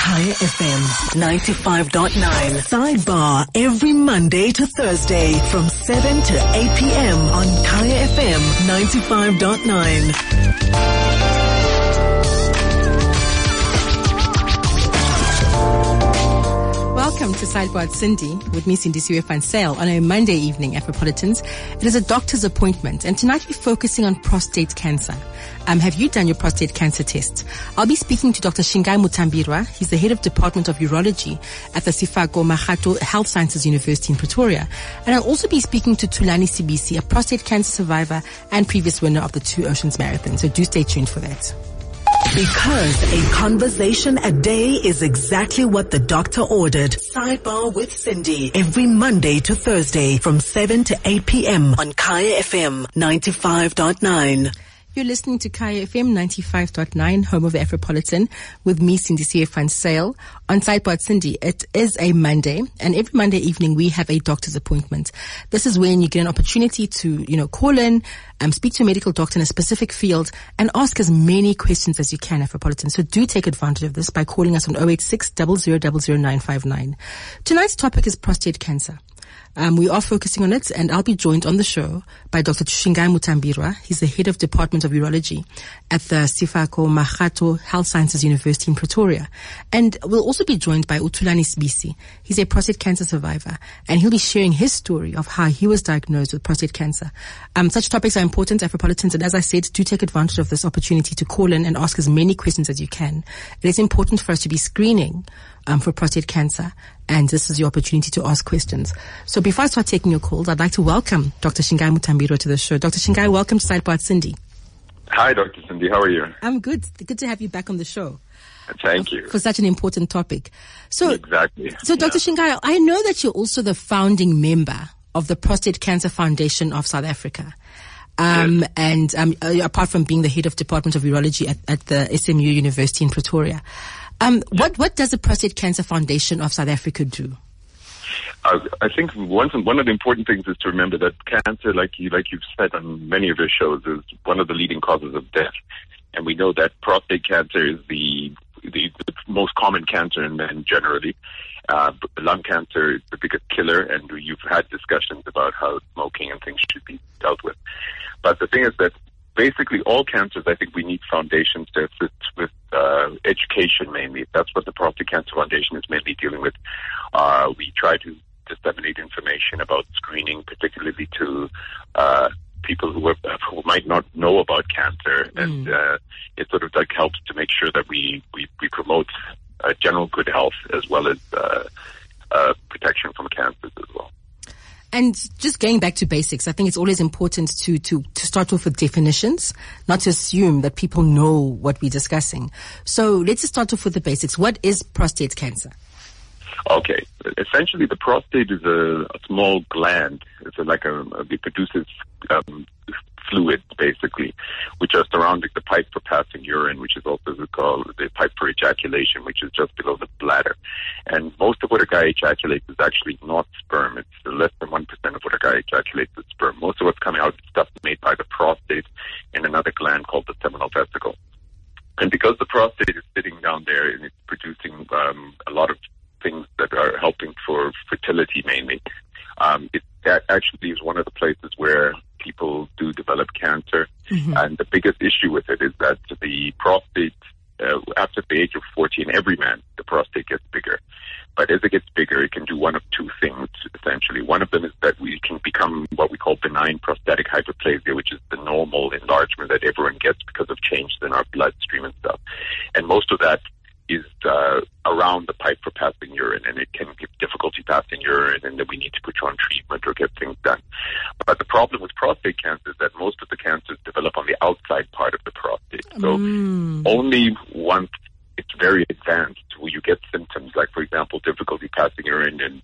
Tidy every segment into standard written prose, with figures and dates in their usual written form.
Kaya FM 95.9. Sidebar every Monday to Thursday from 7 to 8 p.m. on Kaya FM 95.9. Welcome to Sidebar Cindy with me, Cindy Van Sale, on a Monday evening, Afropolitans. It is a doctor's appointment, and tonight we're focusing on prostate cancer. Have you done your prostate cancer test? I'll be speaking to Dr. Shingai Mutambirwa. He's the head of Department of Urology at the Sefako Makgatho Health Sciences University in Pretoria. And I'll also be speaking to Thulani Sibisi, a prostate cancer survivor and previous winner of the Two Oceans Marathon. So do stay tuned for that. Because a conversation a day is exactly what the doctor ordered. Sidebar with Cindy every Monday to Thursday from 7 to 8 p.m. on Kaya FM 95.9. You're listening to Kaya FM 95.9, home of the Afropolitan, with me, Cindy Van Sale. On Sidebar Cindy, it is a Monday, and every Monday evening we have a doctor's appointment. This is when you get an opportunity to, call in, speak to a medical doctor in a specific field, and ask as many questions as you can, Afropolitan. So do take advantage of this by calling us on 086 0000 959. Tonight's topic is prostate cancer. We are focusing on it, and I'll be joined on the show by Dr. Shingai Mutambirwa. He's the head of Department of Urology at the Sefako Makgatho Health Sciences University in Pretoria. And we'll also be joined by Thulani Sibisi. He's a prostate cancer survivor, and he'll be sharing his story of how he was diagnosed with prostate cancer. Such topics are important, Afropolitans, and as I said, do take advantage of this opportunity to call in and ask as many questions as you can. It is important for us to be screening for prostate cancer, and this is your opportunity to ask questions. So before I start taking your calls, I'd like to welcome Dr. Shingai Mutambirwa to the show. Dr. Shingai, welcome to Sidebar Cindy. Hi, Dr. Cindy. How are you? I'm good. Good to have you back on the show. Thank you. For such an important topic. So, exactly. So, Dr. Shingai, I know that you're also the founding member of the Prostate Cancer Foundation of South Africa. Yes. And apart from being the head of Department of Urology at the SMU University in Pretoria. What does the Prostate Cancer Foundation of South Africa do? I think one of the important things is to remember that cancer, like you've said on many of your shows, is one of the leading causes of death. And we know that prostate cancer is the most common cancer in men generally. Lung cancer is the biggest killer, and you've had discussions about how smoking and things should be dealt with. But the thing is that basically all cancers, I think we need foundations to assist with education mainly. That's what the Prostate Cancer Foundation is mainly dealing with. We try to disseminate information about screening, particularly to people who might not know about cancer, and it sort of helps to make sure that we promote general good health as well as protection from cancers as well. And just going back to basics, I think it's always important to start off with definitions, not to assume that people know what we're discussing. So let's just start off with the basics. What is prostate cancer? Okay. Essentially, the prostate is a small gland. It's it produces fluids, basically, which are surrounding the pipe for passing urine, which is also called the pipe for ejaculation, which is just below the bladder. And most of what a guy ejaculates is actually not sperm. It's less than 1% of what a guy ejaculates is sperm. Most of what's coming out is stuff made by the prostate in another gland called the seminal vesicle. And because the prostate is sitting down there and it's producing a lot of things that are helping for fertility mainly, that actually is one of the places where people do develop cancer. Mm-hmm. And the biggest issue with it is that the prostate, after the age of 40 in every man, the prostate gets bigger. But as it gets bigger, it can do one of two things, essentially. One of them is that we can become what we call benign prostatic hyperplasia, which is the normal enlargement that everyone gets because of changes in our bloodstream and stuff. And most of that is around the pipe for passing urine, and it can give difficulty passing urine, and then we need to put you on treatment or get things done. But the problem with prostate cancer is that most of the cancers develop on the outside part of the prostate. So only once it's very advanced will you get symptoms like, for example, difficulty passing urine, and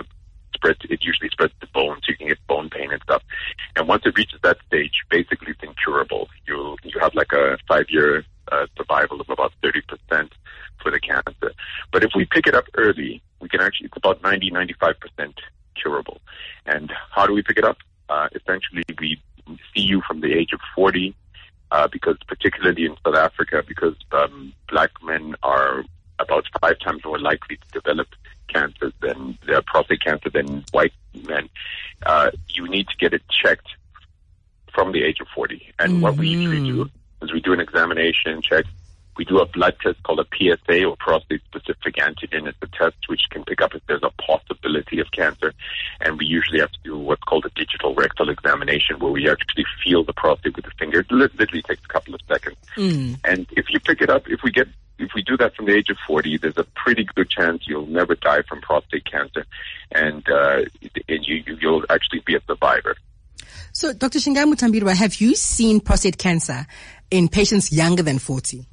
it usually spreads to bone, so you can get bone pain and stuff. And once it reaches that stage, basically it's incurable. You have like a 5-year survival of about 30% for the cancer. But if we pick it up early, we can actually, it's about 90-95% curable. And how do we pick it up? Essentially, we see you from the age of 40, because particularly in South Africa, because black men are about 5 times more likely to develop cancer than prostate cancer than white men. You need to get it checked from the age of 40. And what we usually do is we do an examination check. We do a blood test called a PSA, or prostate-specific antigen. It's a test which can pick up if there's a possibility of cancer. And we usually have to do what's called a digital rectal examination, where we actually feel the prostate with the finger. It literally takes a couple of seconds. And if you pick it up, if we do that from the age of 40, there's a pretty good chance you'll never die from prostate cancer, and you'll actually be a survivor. So, Dr. Shingai Mutambirwa, have you seen prostate cancer in patients younger than 40?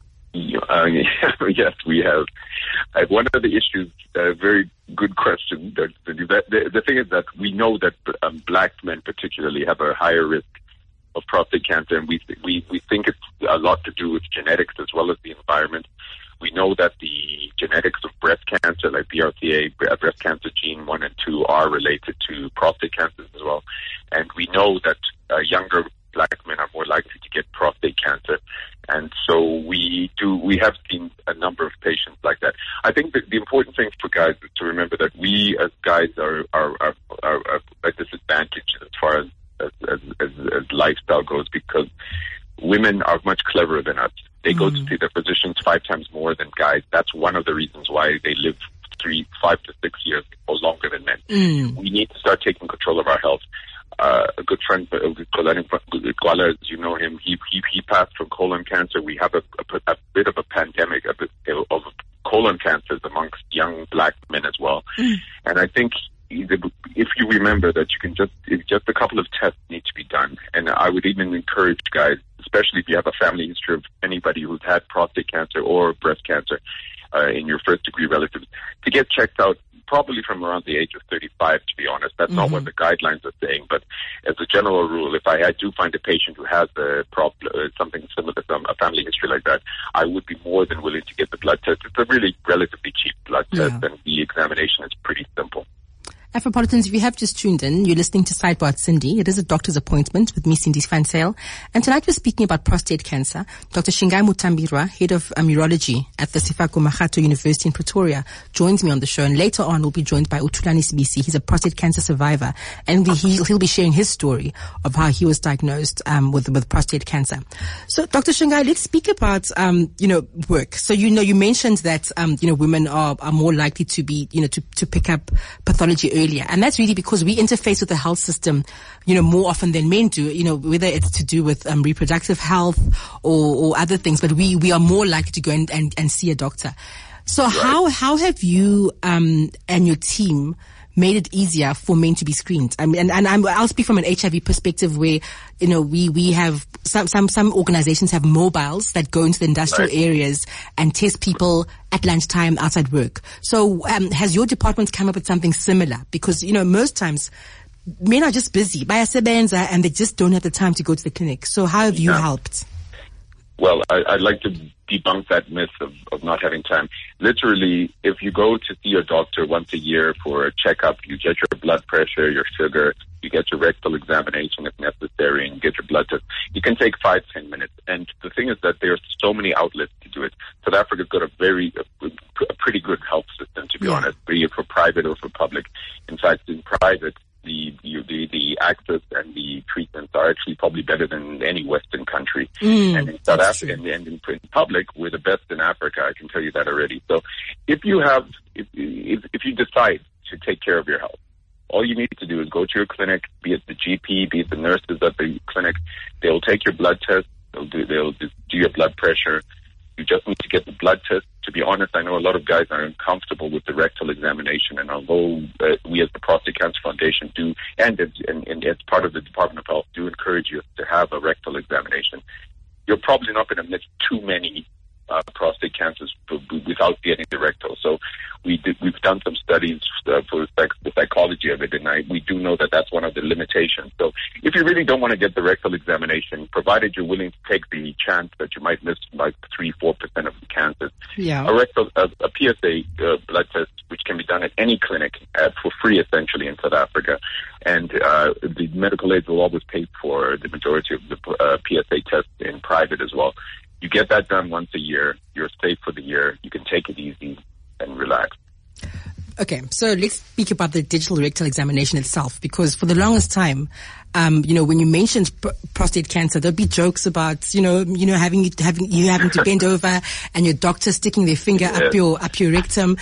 Yes, we have. One of the issues, very good question. The thing is that we know that black men particularly have a higher risk of prostate cancer, and we think it's a lot to do with genetics as well as the environment. We know that the genetics of breast cancer, like BRCA, breast cancer gene 1 and 2, are related to prostate cancers as well. And we know that younger black men are more likely to get prostate cancer. And so we have seen a number of patients like that. I think that the important thing for guys is to remember that we as guys are at disadvantage as far as lifestyle goes, because women are much cleverer than us. They go to see their physicians 5 times more than guys. That's one of the reasons why they live 5 to 6 years or longer than men. We need to start taking control of our health. A good friend, Gwala, as you know him, he passed from colon cancer. We have a bit of a pandemic of colon cancers amongst young black men as well. And I think if you remember that you can just a couple of tests need to be done. And I would even encourage guys, especially if you have a family history of anybody who's had prostate cancer or breast cancer in your first degree relatives, to get checked out probably from around the age of 35, to be honest. That's not what the guidelines are saying, but as a general rule, if I do find a patient who has something similar to a family history like that, I would be more than willing to get the blood test. It's a really relatively cheap blood test, and the examination is pretty simple. Afropolitans, if you have just tuned in, you're listening to Sidebar with Cindy. It is a doctor's appointment with me, Cindy Van Zyl. And tonight we're speaking about prostate cancer. Dr. Shingai Mutambirwa, head of urology at the Sefako Makgatho University in Pretoria, joins me on the show. And later on, we'll be joined by Uthulani Sibisi. He's a prostate cancer survivor. And he'll be sharing his story of how he was diagnosed with prostate cancer. So, Dr. Shingai, let's speak about, work. So, you mentioned that, women are more likely to be, to pick up pathology earlier. And that's really because we interface with the health system, more often than men do, whether it's to do with reproductive health or other things, but we are more likely to go and see a doctor. So right. How have you and your team made it easier for men to be screened? I mean, and I'll speak from an HIV perspective where, we have some organizations have mobiles that go into the industrial areas and test people at lunchtime outside work. So, has your department come up with something similar? Because, most times men are just busy, and they just don't have the time to go to the clinic. So how have you helped? Well, I'd like to debunk that myth of not having time. Literally, if you go to see your doctor once a year for a checkup, you get your blood pressure, your sugar, you get your rectal examination if necessary, and you get your blood test. You can take 5-10 minutes. And the thing is that there's so many outlets to do it. South Africa's got a pretty good health system, to be honest, be it for private or for public. In fact, in private, the access and the treatments are actually probably better than any Western country. And in South Africa and in public, we're the best in Africa. I can tell you that already. So if you decide to take care of your health, all you need to do is go to your clinic, be it the GP, be it the nurses at the clinic. They'll take your blood test. They'll do your blood pressure. You just need to get the blood test. To be honest, I know a lot of guys are uncomfortable with the rectal examination, and although we as the Prostate Cancer Foundation do, and as part of the Department of Health, do encourage you to have a rectal examination, you're probably not going to miss too many prostate cancers without getting the rectal. So we've done some studies for the psychology of it, and we do know that that's one of the limitations. So if you really don't want to get the rectal examination, provided you're willing to take the chance that you might miss like 3-4% of the cancers, a PSA blood test, which can be done at any clinic for free, essentially, in South Africa, and the medical aid will always pay for the majority of the PSA tests in private as well. You get that done once a year. You're safe for the year. You can take it easy and relax. Okay, so let's speak about the digital rectal examination itself, because for the longest time, when you mentioned prostate cancer, there'll be jokes about, having to bend over and your doctor sticking their finger up your rectum.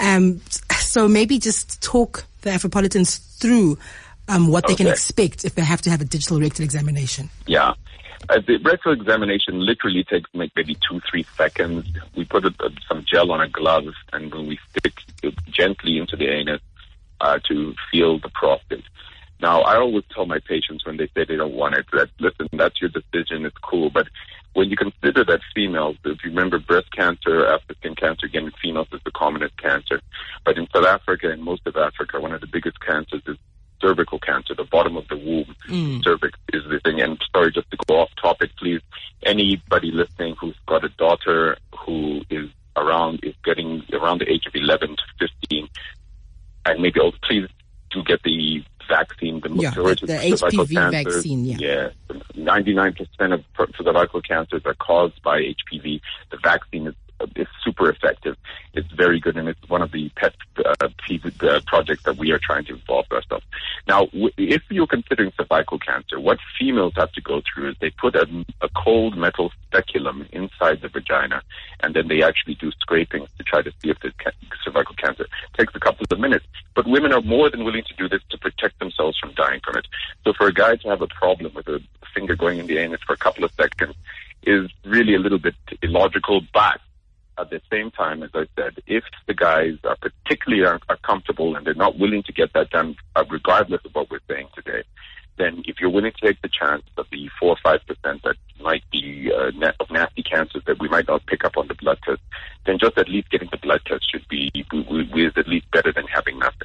So maybe just talk the Afropolitans through what they can expect if they have to have a digital rectal examination. Yeah. The rectal examination literally takes maybe 2-3 seconds. We put some gel on a glove, and when we stick it gently into the anus to feel the prostate. Now, I always tell my patients when they say they don't want it, that, listen, that's your decision, it's cool. But when you consider that females, if you remember breast cancer, African cancer, again, in females is the commonest cancer. But in South Africa and most of Africa, one of the biggest cancers is cervical cancer, the bottom of the womb. Cervix is the thing. And sorry, just to go off topic, please, anybody listening who's got a daughter who is getting around the age of 11 to 15, and maybe also please do get the vaccine. The HPV cancer, vaccine. Yeah, 99% of cervical cancers are caused by HPV. The vaccine is super effective. It's very good, and it's one of the pet projects that we are trying to involve ourselves. Now, if you're considering cervical cancer, what females have to go through is they put a cold metal speculum inside the vagina, and then they actually do scrapings to try to see if there's cervical cancer. It takes a couple of minutes, but women are more than willing to do this to protect themselves from dying from it. So for a guy to have a problem with a finger going in the anus for a couple of seconds is really a little bit illogical, but at the same time, as I said, if the guys are particularly are comfortable and they're not willing to get that done, regardless of what we're saying today, then if you're willing to take the chance of the 4 or 5% that might be of nasty cancers that we might not pick up on the blood test, then just at least getting the blood test should be is at least better than having nothing.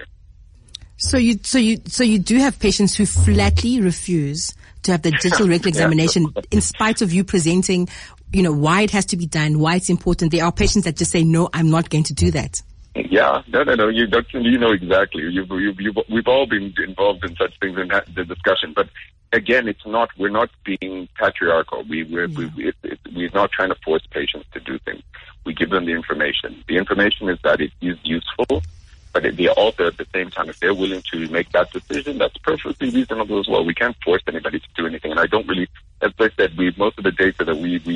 So you do have patients who flatly refuse to have the digital rectal examination in spite of you presenting, why it has to be done, why it's important. There are patients that just say, no, I'm not going to do that. Yeah, no. You know exactly. We've all been involved in such things in the discussion. But again, we're not being patriarchal. We're not trying to force patients to do things. We give them the information. The information is that it is useful. But they also, at the same time, if they're willing to make that decision, that's perfectly reasonable as well. We can't force anybody to do anything. And I don't really, as I said, most of the data that we've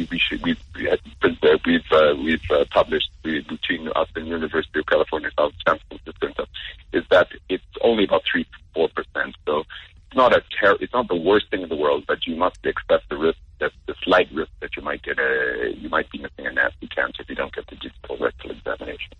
published between us and University of California, South San Francisco and stuff, is that it's only about 3-4%. So it's not the worst thing in the world, but you must accept the risk, the slight risk that you might be missing a nasty cancer if you don't get the digital rectal examination.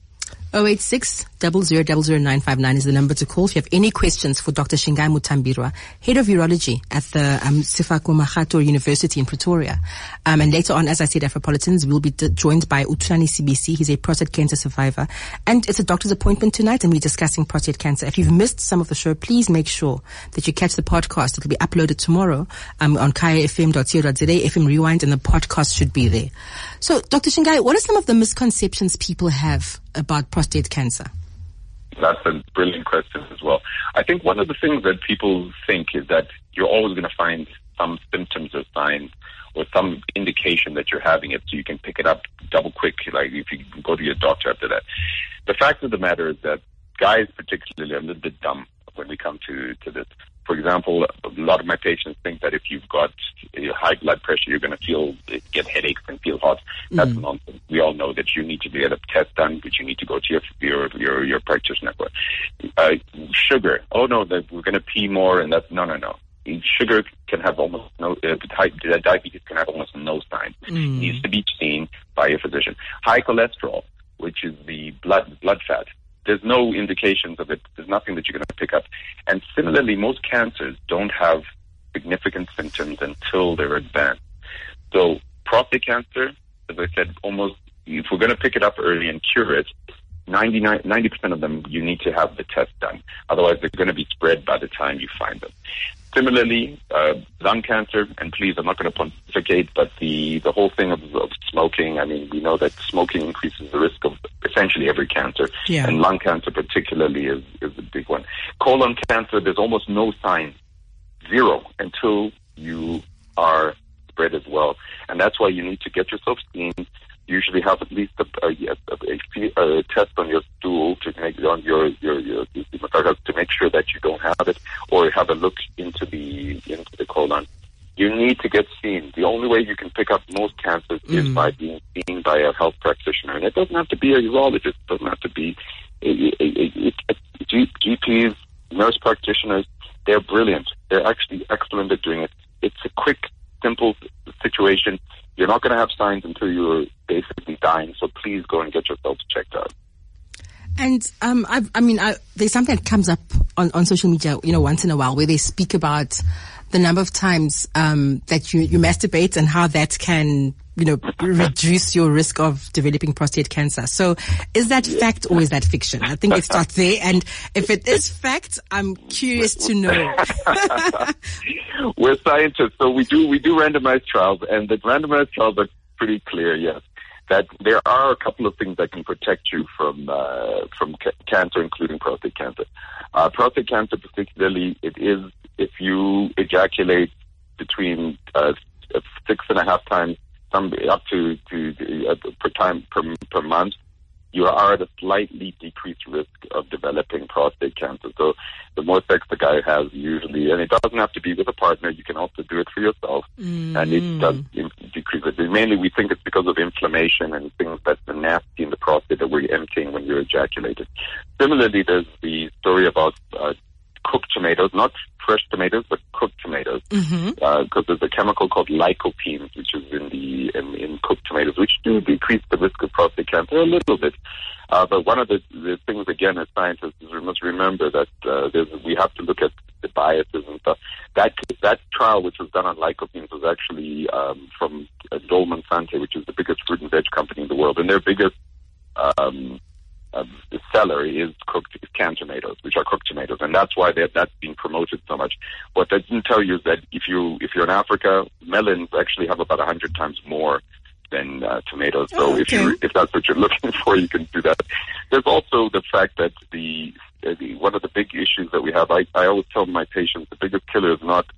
086-000959 is the number to call if you have any questions for Dr. Shingai Mutambirwa, Head of Urology at the Sefako Makgatho University in Pretoria. And later on, as I said, Afropolitans will be joined by Utlani CBC. He's a prostate cancer survivor. And it's a doctor's appointment tonight, and we're discussing prostate cancer. If you've missed some of the show, please make sure that you catch the podcast. It will be uploaded tomorrow on kayafm.co.za, FM Rewind, and the podcast should be there. So, Dr. Shingai, what are some of the misconceptions people have about prostate cancer? That's a brilliant question as well. I think one of the things that people think is that you're always going to find some symptoms or signs or some indication that you're having it, so you can pick it up double quick, like if you go to your doctor after that. The fact of the matter is that guys particularly are a little bit dumb when we come to this. For example, a lot of my patients think that if you've got high blood pressure, you're going to get headaches and feel hot. That's nonsense. We all know that you need to get a test done, but you need to go to your practitioner. Sugar. Oh no, that we're going to pee more, and that's no. Sugar can have almost no. Diabetes can have almost no sign. It needs to be seen by a physician. High cholesterol, which is the blood fat. There's no indications of it. There's nothing that you're going to pick up. And similarly, most cancers don't have significant symptoms until they're advanced. So prostate cancer, as I said, almost, if we're going to pick it up early and cure it, 90% of them, you need to have the test done. Otherwise, they're going to be spread by the time you find them. Similarly, lung cancer, and please, I'm not going to pontificate, but the whole thing of smoking, I mean, we know that smoking increases the risk of essentially every cancer, and lung cancer particularly is a big one. Colon cancer, there's almost no sign, zero, until you are spread as well. And that's why you need to get yourself seen. Usually have at least a test on your stool to make on your to make sure that you don't have it, or have a look into the colon. You need to get seen. The only way you can pick up most cancers is by being seen by a health practitioner, and it doesn't have to be a urologist. It doesn't have to be GPs, nurse practitioners. They're brilliant. They're actually excellent at doing it. It's a quick, simple situation. You're not going to have signs until you're basically dying, so please go and get yourself checked out. And there's something that comes up on social media, once in a while, where they speak about the number of times that you masturbate and how that can, reduce your risk of developing prostate cancer. So is that fact or is that fiction? I think it starts there. And if it is fact, I'm curious to know. We're scientists, so we do randomized trials, and the randomized trials are pretty clear, yes, that there are a couple of things that can protect you from cancer, including prostate cancer. Prostate cancer, particularly, it is if you ejaculate between 6.5 times, up to per month, you are at a slightly decreased risk of developing prostate cancer. So the more sex the guy has, usually, and it doesn't have to be with a partner, you can also do it for yourself, and it does decrease it. Mainly we think it's because of inflammation and things that are nasty in the prostate that we're emptying when you're ejaculated. Similarly, there's the story about cooked tomatoes, not fresh tomatoes, but cooked tomatoes, because there's a chemical called lycopene, which is in cooked tomatoes, which do decrease the risk of prostate cancer a little bit. But one of the things, again, as scientists, is we must remember that we have to look at the biases and stuff. That trial, which was done on lycopene, was actually from Dolman Sante, which is the biggest fruit and veg company in the world, and their biggest the seller is canned tomatoes, which are cooked tomatoes, and that's why that's being promoted so much. What they didn't tell you is that if you're in Africa, melons actually have about 100 times more than tomatoes. So if that's what you're looking for, you can do that. There's also the fact that the one of the big issues that we have. I always tell my patients the biggest killer is not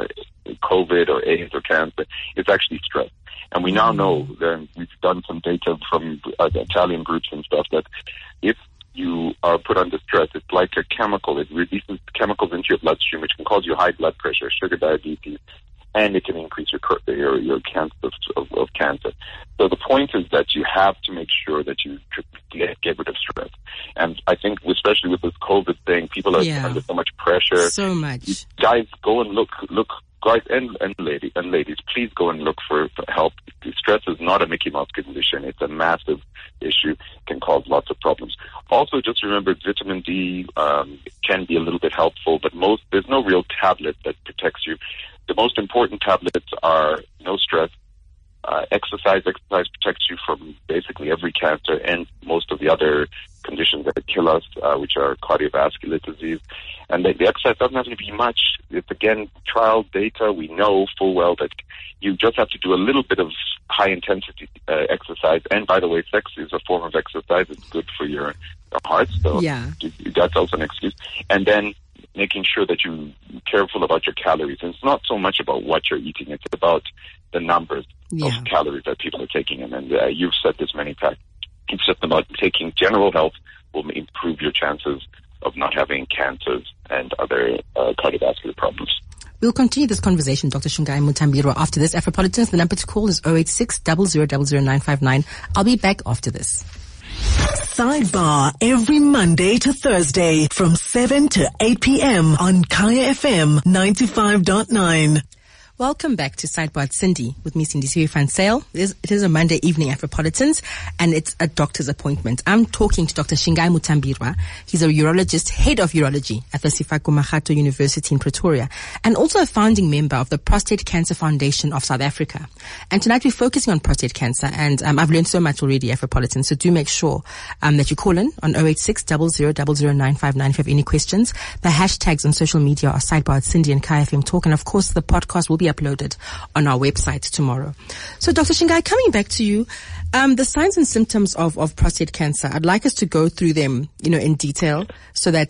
COVID or AIDS or cancer. It's actually stress. And we now know, that we've done some data from Italian groups and stuff, that if you are put under stress, it's like a chemical. It releases chemicals into your bloodstream, which can cause you high blood pressure, sugar diabetes, and it can increase your chances of cancer. So the point is that you have to make sure that you get rid of stress. And I think, especially with this COVID thing, people are under so much pressure. So much. Guys, go and look. Guys and ladies, please go and look for help. Stress is not a Mickey Mouse condition. It's a massive issue. It can cause lots of problems. Also, just remember, vitamin D can be a little bit helpful, but there's no real tablet that protects you. The most important tablets are no stress, exercise. Exercise protects you from basically every cancer and most of the other conditions that kill us, which are cardiovascular disease. And the exercise doesn't have to be much. It's, again, trial data. We know full well that you just have to do a little bit of high-intensity exercise. And, by the way, sex is a form of exercise. It's good for your heart. So that's also an excuse. And then making sure that you're careful about your calories. And it's not so much about what you're eating. It's about the numbers of calories that people are taking in. And you've said this many times. It's just about taking general health will improve your chances of not having cancers and other cardiovascular problems. We'll continue this conversation, Dr. Shungai Mutambirwa, after this. Afropolitans, the number to call is 086 0000959. I'll be back after this. Sidebar every Monday to Thursday from 7 to 8 p.m. on Kaya FM 95.9. Welcome back to Sidebar at Cindy with me, Cindy van Sale. It is a Monday evening, Afropolitans, and it's a doctor's appointment. I'm talking to Dr. Shungai Mutambirwa. He's a urologist, head of urology at the Sefako Mahato University in Pretoria, and also a founding member of the Prostate Cancer Foundation of South Africa. And tonight we're focusing on prostate cancer, and I've learned so much already, Afropolitans, so do make sure that you call in on 086 0000959 if you have any questions. The hashtags on social media are Sidebar at Cindy and KFM Talk, and of course the podcast will be uploaded on our website tomorrow. So Dr. Shungai, coming back to you, the signs and symptoms of prostate cancer, I'd like us to go through them, in detail so that,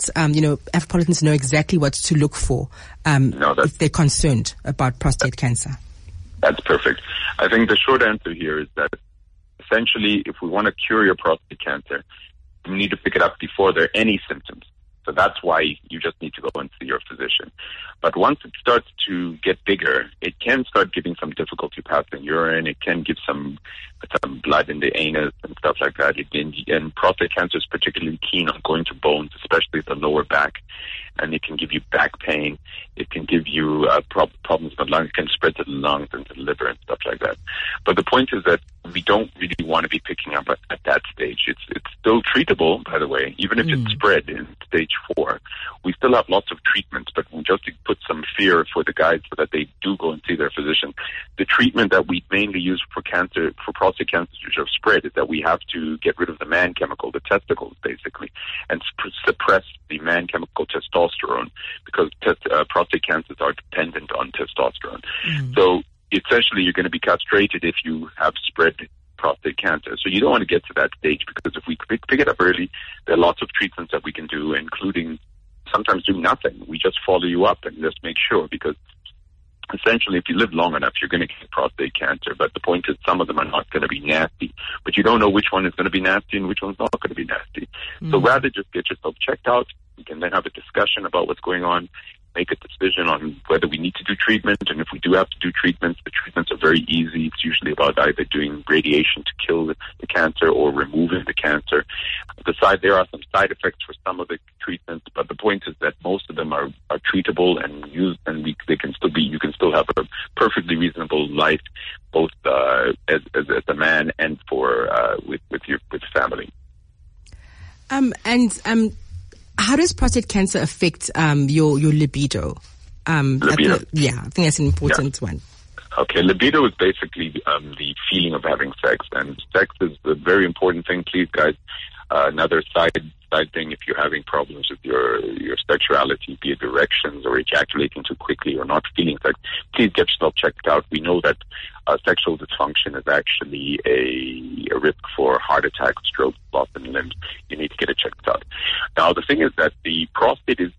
Afropolitans know exactly what to look for, if they're concerned about prostate cancer. That's perfect. I think the short answer here is that essentially, if we want to cure your prostate cancer, we need to pick it up before there are any symptoms. So that's why you just need to go and see your physician. But once it starts to get bigger, it can start giving some difficulty passing urine. It can give some blood in the anus and stuff like that. And prostate cancer is particularly keen on going to bones, especially the lower back. And it can give you back pain. It can give you problems with the lungs. It can spread to the lungs and to the liver and stuff like that. But the point is that we don't really want to be picking up at that stage. It's still treatable, by the way, even if it's spread in stage 4. We still have lots of treatments, but just to put some fear for the guys so that they do go and see their physician. The treatment that we mainly use for prostate cancers which have spread is that we have to get rid of the man chemical, the testicles, basically, and suppress the man chemical testosterone, because prostate cancers are dependent on testosterone. So essentially, you're going to be castrated if you have spread prostate cancer. So you don't want to get to that stage, because if we pick it up early, there are lots of treatments that we can do, including sometimes do nothing. We just follow you up and just make sure, because essentially, if you live long enough, you're going to get prostate cancer. But the point is, some of them are not going to be nasty. But you don't know which one is going to be nasty and which one's not going to be nasty. So rather just get yourself checked out. We can then have a discussion about what's going on, make a decision on whether we need to do treatment. And if we do have to do treatments, the treatments are very easy. It's usually about either doing radiation to kill the cancer or removing the cancer. There are some side effects for some of the treatments, but the point is that most of them are treatable and used, and they can still be. You can still have a perfectly reasonable life, both as a man and with family. How does prostate cancer affect your libido? Libido. I think that's an important one. Okay, libido is basically the feeling of having sex, and sex is a very important thing. Please, guys, another side thing, if you're having problems with your sexuality, be it erections or ejaculating too quickly or not feeling sex, please get yourself checked out. We know that sexual dysfunction is actually a risk for heart attack, stroke, loss in limbs. You need to get it checked out. Now, the thing is that the prostate is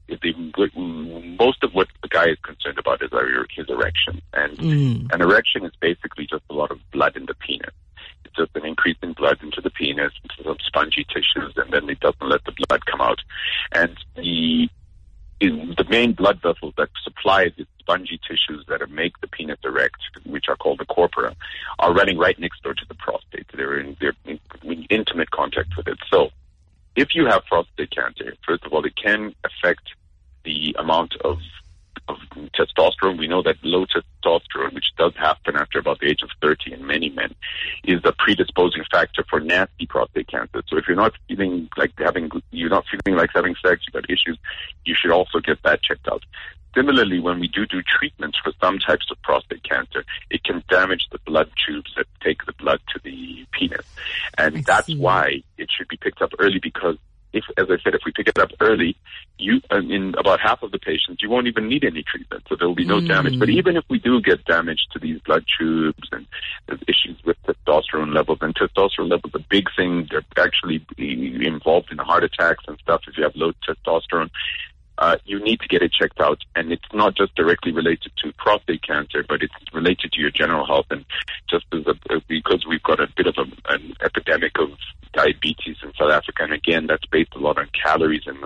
most of what the guy is concerned about is his erection. And an erection is basically just a lot of blood in the penis. It's just an increase in blood into the penis, into some spongy tissues, and then it doesn't let the blood come out. And the main blood vessels that supply the spongy tissues that make the penis erect, which are called the corpora, are running right next door to the prostate. They're in intimate contact with it. So if you have prostate cancer, first of all, it can affect the amount of testosterone. We know that low testosterone, which does happen after about the age of 30 in many men, is a predisposing factor for nasty prostate cancer. So if you're not feeling like having sex, you've got issues, you should also get that checked out. Similarly, when we do treatments for some types of prostate cancer, it can damage the blood tubes that take the blood to the penis. And that's why it should be picked up early, because if we pick it up early, in about half of the patients, you won't even need any treatment, so there will be no damage. But even if we do get damage to these blood tubes and there's issues with testosterone levels, and testosterone levels, a big thing, they're actually involved in heart attacks and stuff if you have low testosterone. You need to get it checked out, and it's not just directly related to prostate cancer, but it's related to your general health. And just because we've got a bit of an epidemic of diabetes in South Africa, and again, that's based a lot on calories and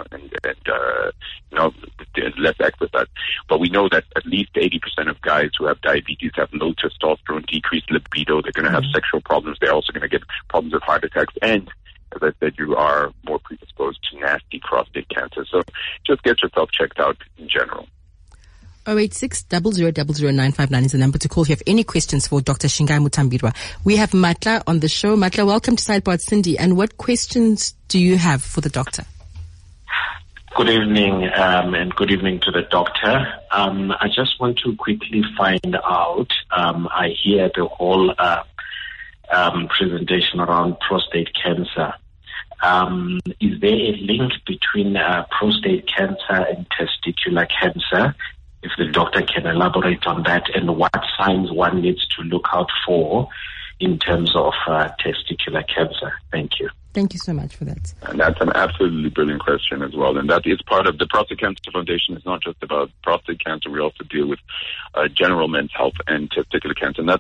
less exercise. But we know that at least 80% of guys who have diabetes have low testosterone, decreased libido. They're going to have sexual problems. They're also going to get problems with heart attacks, and as I said, you are more predisposed to nasty prostate cancer. So just get yourself checked out in general. 086 000959 is the number to call if you have any questions for Dr. Shingai Mutambirwa. We have Matla on the show. Matla, welcome to Sideboard Cindy. And what questions do you have for the doctor? Good evening, and good evening to the doctor. I just want to quickly find out, I hear the whole presentation around prostate cancer. Is there a link between prostate cancer and testicular cancer? If the doctor can elaborate on that, and what signs one needs to look out for in terms of testicular cancer? Thank you. Thank you so much for that. And that's an absolutely brilliant question as well. And that is part of the Prostate Cancer Foundation. Is not just about prostate cancer. We also deal with general men's health and testicular cancer. And that's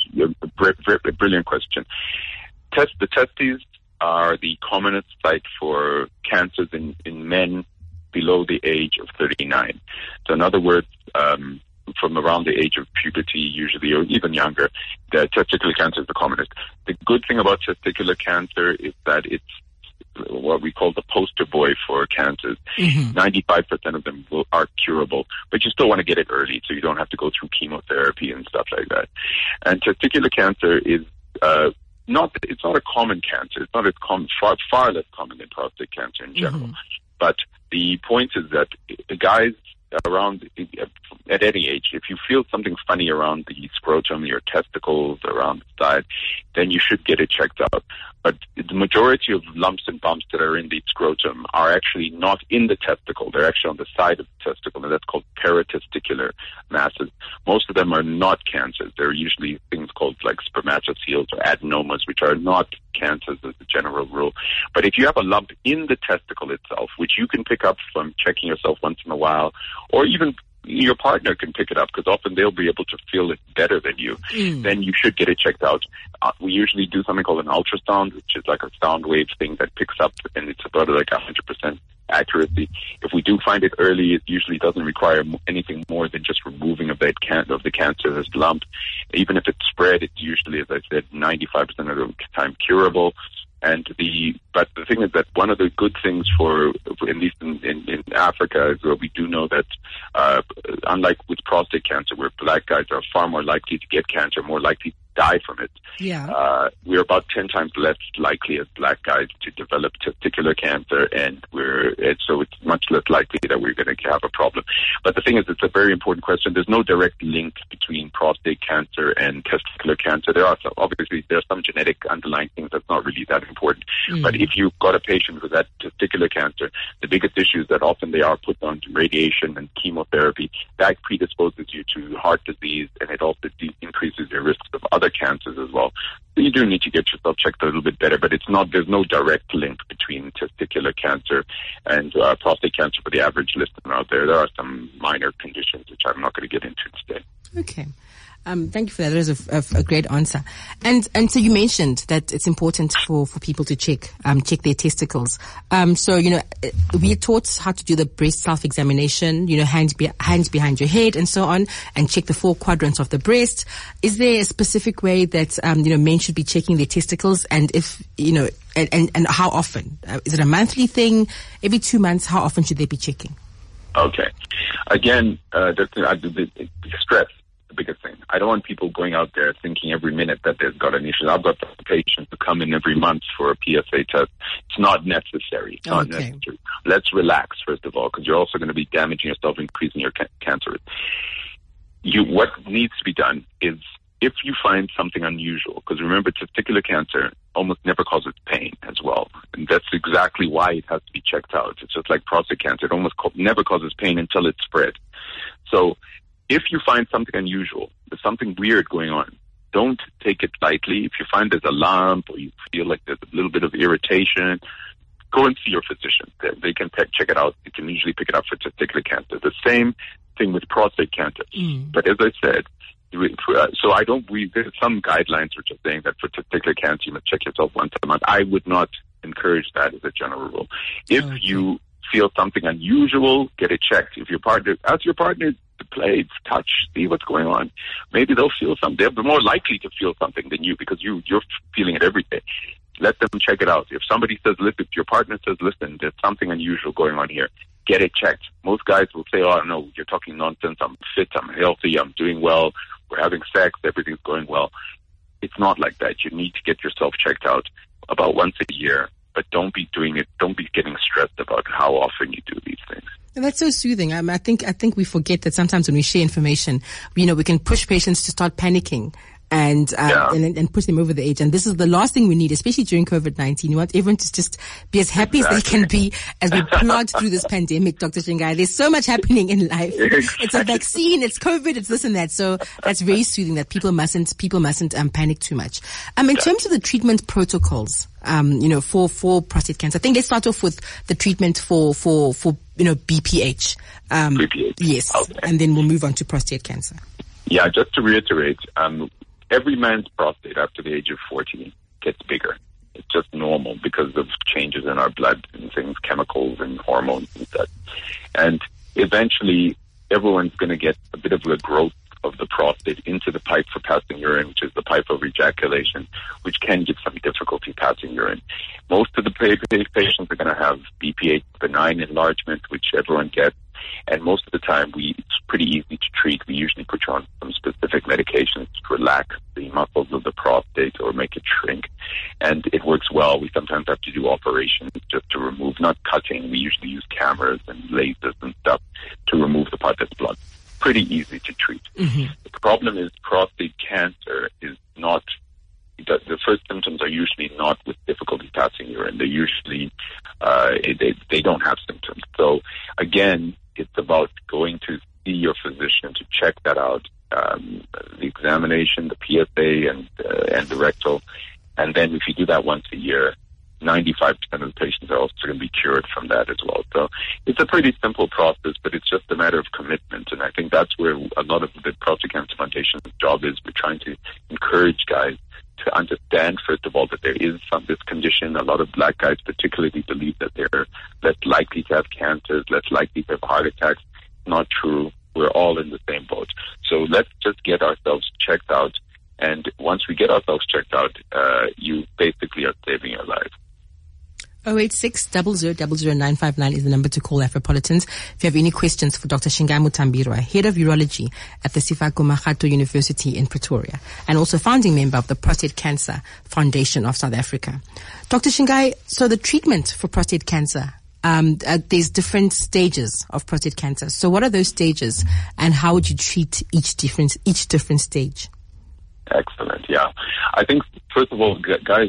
a brilliant question. The testes are the commonest site for cancers in men below the age of 39. So in other words, from around the age of puberty usually, or even younger, the testicular cancer is the commonest. The good thing about testicular cancer is that it's what we call the poster boy for cancers. 95% of them are curable, but you still want to get it early so you don't have to go through chemotherapy and stuff like that. And testicular cancer is it's not a common cancer. It's not as common, far less common than prostate cancer in general. But the point is that the guys around at any age, if you feel something funny around the scrotum, your testicles, around the side, then you should get it checked out. But the majority of lumps and bumps that are in the scrotum are actually not in the testicle. They're actually on the side of the testicle, and that's called paratesticular masses. Most of them are not cancers. They're usually things called like spermatoceles or adenomas, which are not cancers as a general rule. But if you have a lump in the testicle itself, which you can pick up from checking yourself once in a while, or even your partner can pick it up because often they'll be able to feel it better than you, then you should get it checked out. We usually do something called an ultrasound, which is like a sound wave thing that picks up, and it's about like 100% accuracy. If we do find it early, it usually doesn't require anything more than just removing of the cancerous lump. Even if it's spread, it's usually, as I said, 95% of the time curable. But the thing is that one of the good things at least in Africa, is where we do know that, unlike with prostate cancer, where black guys are far more likely to get cancer, more likely to die from it. We're about 10 times less likely as black guys to develop testicular cancer, and so it's much less likely that we're going to have a problem. But the thing is, it's a very important question. There's no direct link between prostate cancer and testicular cancer. Obviously there are some genetic underlying things that's not really that important. But if you've got a patient with that testicular cancer, the biggest issue is that often they are put on radiation and chemotherapy. That predisposes you to heart disease, and it also increases your risks of other cancers as well. So you do need to get yourself checked a little bit better, but there's no direct link between testicular cancer and prostate cancer for the average listener out there. There are some minor conditions which I'm not going to get into today. Okay. Thank you for that. That was a great answer. And so you mentioned that it's important for people to check their testicles. So, we're taught how to do the breast self-examination, hands behind your head and so on, and check the 4 quadrants of the breast. Is there a specific way that, men should be checking their testicles? And if, and how often? Is it a monthly thing? Every 2 months? How often should they be checking? Okay. Again, the stress. Biggest thing. I don't want people going out there thinking every minute that they've got an issue. I've got patients who come in every month for a PSA test. It's not necessary. It's not necessary. Let's relax, first of all, because you're also going to be damaging yourself, increasing your cancer risk. What needs to be done is, if you find something unusual, because remember, testicular cancer almost never causes pain as well. And that's exactly why it has to be checked out. It's just like prostate cancer. It almost never causes pain until it's spread. So if you find something unusual, there's something weird going on, don't take it lightly. If you find there's a lump or you feel like there's a little bit of irritation, go and see your physician. They can check it out. You can usually pick it up for testicular cancer. The same thing with prostate cancer. But as I said, there's some guidelines which are saying that for testicular cancer, you must check yourself once a month. I would not encourage that as a general rule. If you feel something unusual, get it checked. Ask your partner to play, touch, see what's going on. Maybe they'll feel something. They're more likely to feel something than you because you're feeling it every day. Let them check it out. If somebody says, listen, if your partner says, listen, there's something unusual going on here, get it checked. Most guys will say, oh, no, you're talking nonsense. I'm fit, I'm healthy, I'm doing well, we're having sex, everything's going well. It's not like that. You need to get yourself checked out about once a year, but don't be doing it. Don't be getting stressed about how often you do these things. And that's so soothing. I think we forget that sometimes when we share information, we can push patients to start panicking. and push them over the edge. And this is the last thing we need, especially during COVID-19. You want everyone to just be as happy as they can be as we plod through this pandemic, Dr. Shingai. There's so much happening in life. It's a vaccine, it's COVID, it's this and that. So that's very soothing that people mustn't panic too much. In terms of the treatment protocols, for prostate cancer, I think let's start off with the treatment for BPH. BPH. Yes. Okay. And then we'll move on to prostate cancer. Yeah, just to reiterate, every man's prostate after the age of 40 gets bigger. It's just normal because of changes in our blood and things, chemicals and hormones and such. And eventually, everyone's going to get a bit of a growth of the prostate into the pipe for passing urine, which is the pipe of ejaculation, which can give some difficulty passing urine. Most of the patients are going to have BPH, benign enlargement, which everyone gets. And most of the time, it's pretty easy to treat. We usually put you on some specific medications to relax the muscles of the prostate or make it shrink. And it works well. We sometimes have to do operations just to remove, not cutting. We usually use cameras and lasers and stuff to remove the part that's blocked. Pretty easy to treat. Mm-hmm. The problem is prostate cancer is not, the first symptoms are usually not with difficulty passing urine. They're usually, they don't have symptoms. So again, it's about going to see your physician to check that out, the examination, the PSA and the rectal. And then if you do that once a year, 95% of the patients are also going to be cured from that as well. So it's a pretty simple process, but it's just a matter of commitment. And I think that's where a lot of the Prostate Cancer Foundation's job is. We're trying to encourage guys to understand, first of all, that there is this condition. A lot of black guys particularly believe that they're less likely to have cancers, less likely to have heart attacks. Not true. We're all in the same boat. So let's just get ourselves checked out. And once we get ourselves checked out, you basically are saving your life. 086 000959 is the number to call Afropolitans. If you have any questions for Dr. Shingai Mutambirwa, Head of Urology at the Sefako Makgatho University in Pretoria, and also founding member of the Prostate Cancer Foundation of South Africa. Dr. Shingai, so the treatment for prostate cancer, there's different stages of prostate cancer. So what are those stages, and how would you treat each different stage? Excellent. Yeah, I think first of all, guys,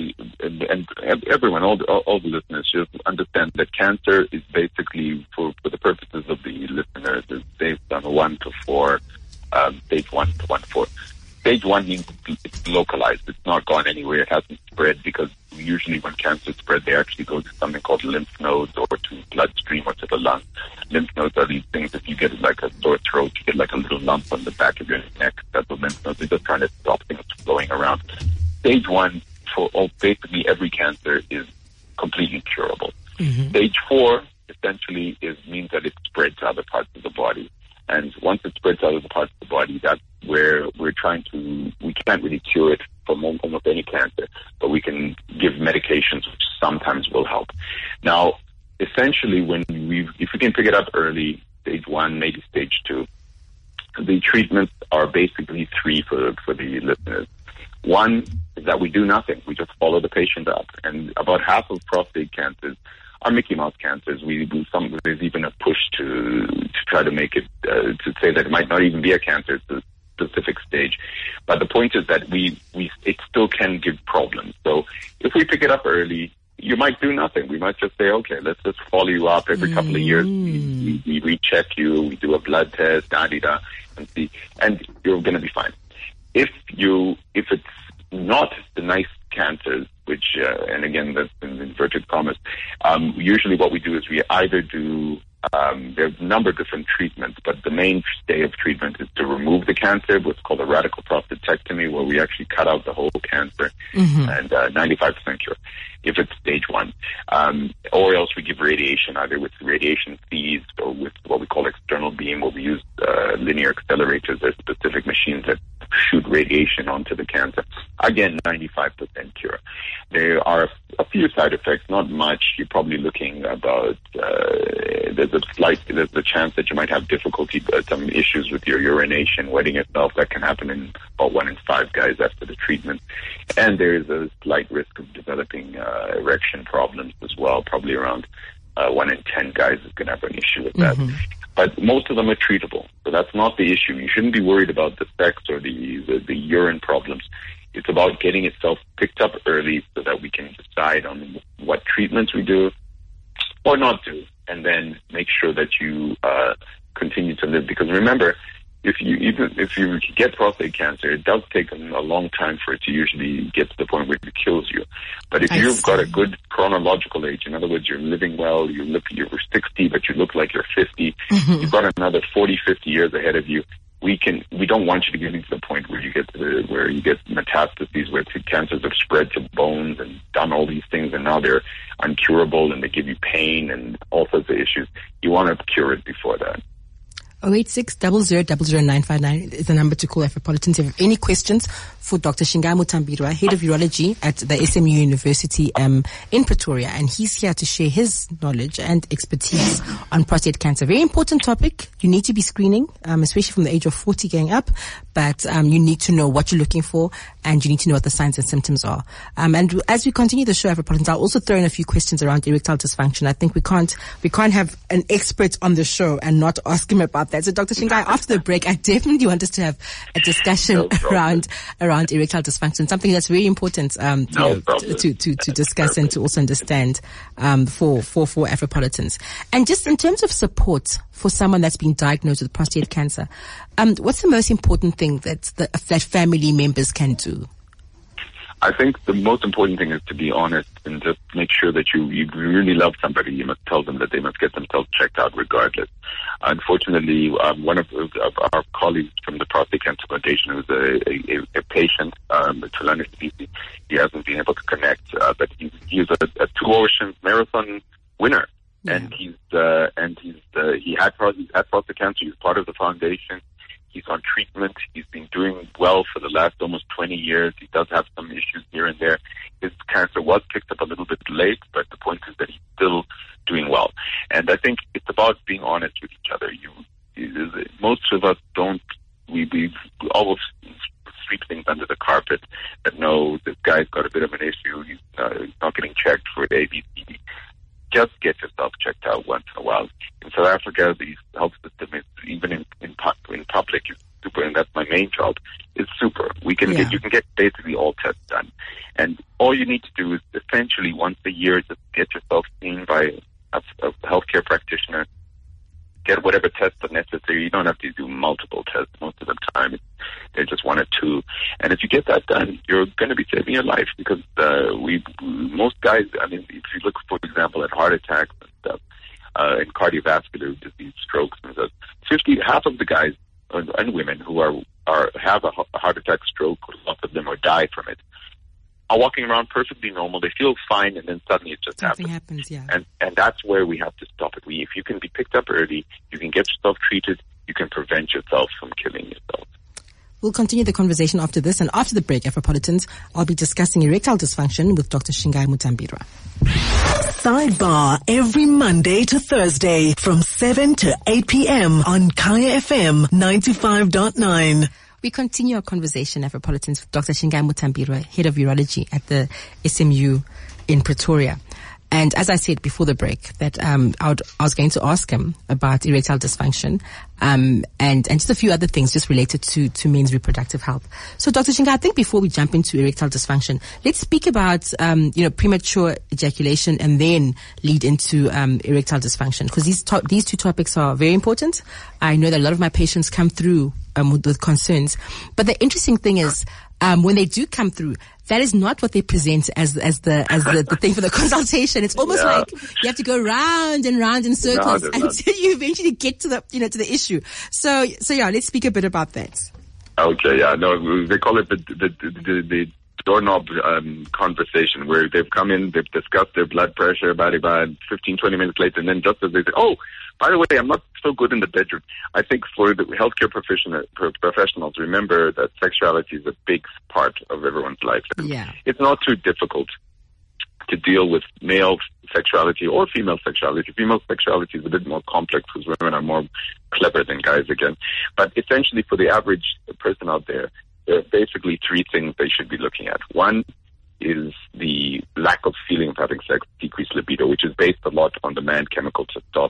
and everyone, all the listeners, should understand that cancer is basically, for the purposes of the listeners, is based on 1 to 4, stage 1 to 1 to 4. Stage 1 means it's localized. It's not gone anywhere. It hasn't spread, because usually when cancer spread, they actually go to something called lymph nodes or to bloodstream or to the lung. Lymph nodes are these things, if you get like a sore throat, you get like a little lump on the back of your neck. That's what lymph nodes are, just trying to stop things flowing around. Stage 1 for basically every cancer is completely curable. Mm-hmm. Stage 4 essentially means that it spreads to other parts of the body. And once it spreads to other parts of the body, that's where we can't really cure it from almost any cancer, but we can give medications which sometimes will help. Now, essentially, if we can pick it up early, stage 1, maybe stage 2, the treatments are basically 3 for the listeners. 1 is that we do nothing. We just follow the patient up. And about half of prostate cancers are Mickey Mouse cancers. There's even a push to try to make it, to say that it might not even be a cancer. It's a specific stage. But the point is that it still can give problems. So if we pick it up early, you might do nothing. We might just say, okay, let's just follow you up every couple of years. We recheck you. We do a blood test, and see, and you're going to be fine. If it's not the nice cancers, which, and again, that's in inverted commas, usually what we do is we either do, there's a number of different treatments, but the mainstay of treatment is to remove the cancer, what's called a radical prostatectomy, where we actually cut out the whole cancer, and 95% cure, if it's stage 1. Or else we give radiation, either with radiation seeds or with what we call external beam, where we use linear accelerators. There's specific machines that shoot radiation onto the cancer. Again, 95% cure. There are a few side effects, not much. You're probably looking about, there's a chance that you might have difficulty, some issues with your urination, wetting yourself. That can happen in about 1 in 5 guys after the treatment. And there is a slight risk of developing erection problems as well. Probably around 1 in 10 guys is going to have an issue with that. But most of them are treatable, so that's not the issue. You shouldn't be worried about the sex or the urine problems. It's about getting itself picked up early so that we can decide on what treatments we do or not do, and then make sure that you continue to live. Because remember, if you get prostate cancer, it does take a long time for it to usually get to the point where it kills you. But if you've got a good chronological age, in other words, you're living well, you're 60, but you look like you're 50, you've got another 40, 50 years ahead of you. We don't want you to get into the point where you get metastases, where cancers have spread to bones and done all these things, and now they're uncurable and they give you pain and all sorts of issues. You want to cure it before that. 086 00 00959 is the number to call Afropolitans. If you have any questions for Dr. Shingai Mutambirwa, Head of Urology at the SMU University in Pretoria, and he's here to share his knowledge and expertise on prostate cancer. Very important topic. You need to be screening, especially from the age of 40 going up, but you need to know what you're looking for, and you need to know what the signs and symptoms are. And as we continue the show, Afropolitans, I'll also throw in a few questions around erectile dysfunction. I think we can't have an expert on the show and not ask him about that. So Dr. Shingai, after the break, I definitely want us to have a discussion around erectile dysfunction, something that's very important to discuss and to also understand for Afropolitans. And just in terms of support for someone that's been diagnosed with prostate cancer, what's the most important thing that family members can do? I think the most important thing is to be honest and just make sure that you really love somebody. You must tell them that they must get themselves checked out regardless. Unfortunately, one of our colleagues from the Prostate Cancer Foundation, who's a patient, Tulani Sibisi, he hasn't been able to connect, but he's a 2 Oceans marathon winner. Yeah. And he had prostate cancer. He's part of the foundation. He's on treatment. He's been doing well for the last almost 20 years. He does have some issues here and there. His cancer was picked up a little bit late, but the point is that he's still doing well. And I think it's about being honest with each other. Most of us we always sweep things under the carpet that, no, this guy's got a bit of an issue. He's not getting checked for ABCD. Just get yourself checked out once in a while. In South Africa, the health system is, even in public, is super, and that's my main job, is super. You can get basically all tests done. And all you need to do is essentially once a year just get yourself seen by a healthcare practitioner. Get whatever tests are necessary. You don't have to do multiple tests most of the time. They're just 1 or 2. And if you get that done, you're going to be saving your life, because most guys, I mean, if you look, for example, at heart attacks and stuff, and cardiovascular disease, strokes and stuff, half of the guys and women who have a heart attack, stroke, lots of them, or die from it, are walking around perfectly normal. They feel fine, and then suddenly it just happens. Yeah. And that's where we have to stop it. If you can be picked up early, you can get yourself treated, you can prevent yourself from killing yourself. We'll continue the conversation after this, and after the break, Afropolitans, I'll be discussing erectile dysfunction with Dr. Shingai Mutambirwa. Sidebar every Monday to Thursday from 7 to 8 p.m. on Kaya FM 95.9. We continue our conversation, Afropolitans, with Dr. Shingai Mutambirwa, Head of Urology at the SMU in Pretoria. And as I said before the break, that I was going to ask him about erectile dysfunction, and just a few other things just related to men's reproductive health. So, Dr. Shingai, I think before we jump into erectile dysfunction, let's speak about premature ejaculation and then lead into erectile dysfunction, because these two topics are very important. I know that a lot of my patients come through with concerns, but the interesting thing is, when they do come through, that is not what they present as the thing for the consultation. It's almost like you have to go round and round in circles until you eventually get to the issue. So yeah, let's speak a bit about that. Okay, yeah, no, they call it the doorknob conversation, where they've come in, they've discussed their blood pressure, and 15, 20 minutes later, and then just as they say, oh, by the way, I'm not so good in the bedroom. I think for the healthcare professionals, remember that sexuality is a big part of everyone's life. Yeah. It's not too difficult to deal with male sexuality or female sexuality. Female sexuality is a bit more complex because women are more clever than guys again. But essentially, for the average person out there are basically 3 things they should be looking at. One is the lack of feeling of having sex, decreased libido, which is based a lot on the man chemical testosterone.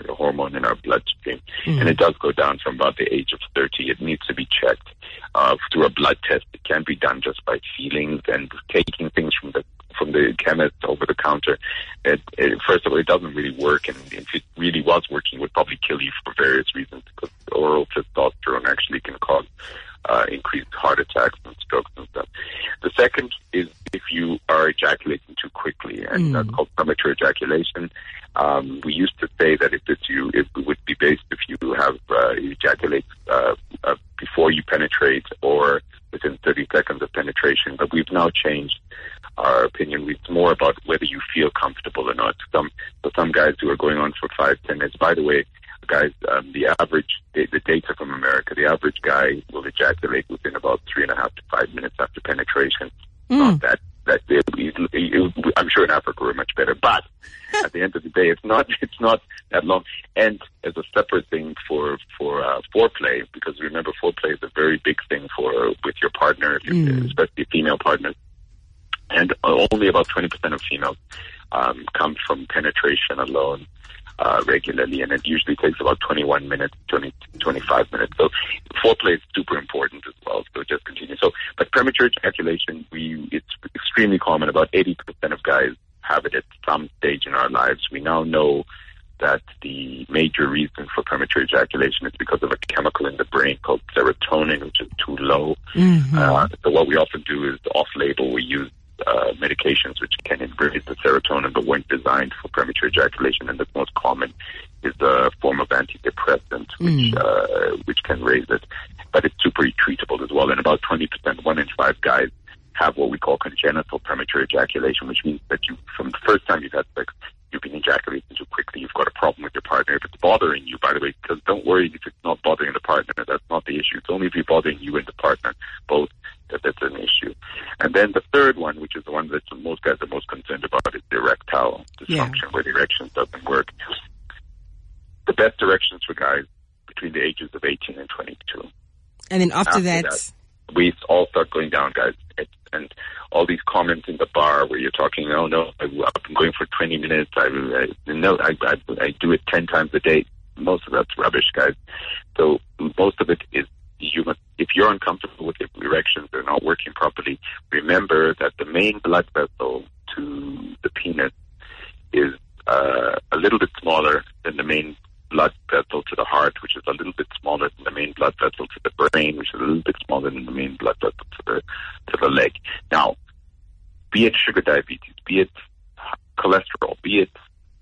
a hormone in our bloodstream, and it does go down from about the age of 30. It needs to be checked through a blood test. It can't be done just by feelings and taking things from the chemist over the counter. First of all, it doesn't really work, and if it really was working, it would probably kill you for various reasons, because oral testosterone actually can cause increased heart attacks and strokes and stuff. The second is if you are ejaculating too quickly, and that's called premature ejaculation. We used to say that it would be based if you have ejaculate before you penetrate or within 30 seconds of penetration, but we've now changed our opinion. It's more about whether you feel comfortable or not. Some guys who are going on for 5-10 minutes, by the way, guys, the data from America, the average guy will ejaculate within about 3.5 to 5 minutes after penetration. Not that I'm sure in Africa we're much better, but at the end of the day, it's not that long. And as a separate thing for foreplay, because remember, foreplay is a very big thing with your partner, especially female partners. And only about 20% of females come from penetration alone regularly, and it usually takes about 21 minutes, 25 minutes. So foreplay is super important as well, so just continue. But premature ejaculation, it's extremely common. About 80% of guys have it at some stage in our lives. We now know that the major reason for premature ejaculation is because of a chemical in the brain called serotonin, which is too low. So what we often do is off-label, we use medications which can raise the serotonin but weren't designed for premature ejaculation, and the most common is a form of antidepressant which can raise it, but it's super treatable as well. And about 20%, 1 in 5 guys, have what we call congenital premature ejaculation, which means that from the first time you've had sex, you've been ejaculating too quickly. You've got a problem with your partner. If it's bothering you, by the way, because don't worry if it's not bothering the partner, that's not the issue. It's only if it's bothering you and the partner, both, that's an issue. And then the third one, which is the one that most guys are most concerned about, is the erectile dysfunction, where the erection doesn't work. The best erections for guys between the ages of 18 and 22. And then after that, we all start going down, guys. And all these comments in the bar where you're talking, I've been going for 20 minutes. I do it 10 times a day. Most of that's rubbish, guys. So most of it is if you're uncomfortable with your erections, they're not working properly, remember that the main blood vessel to the penis is a little bit smaller than the main blood vessel to the heart, which is a little bit smaller than the main blood vessel to the brain, which is a little bit smaller than the main blood vessel to the leg. Now, be it sugar diabetes, be it cholesterol, be it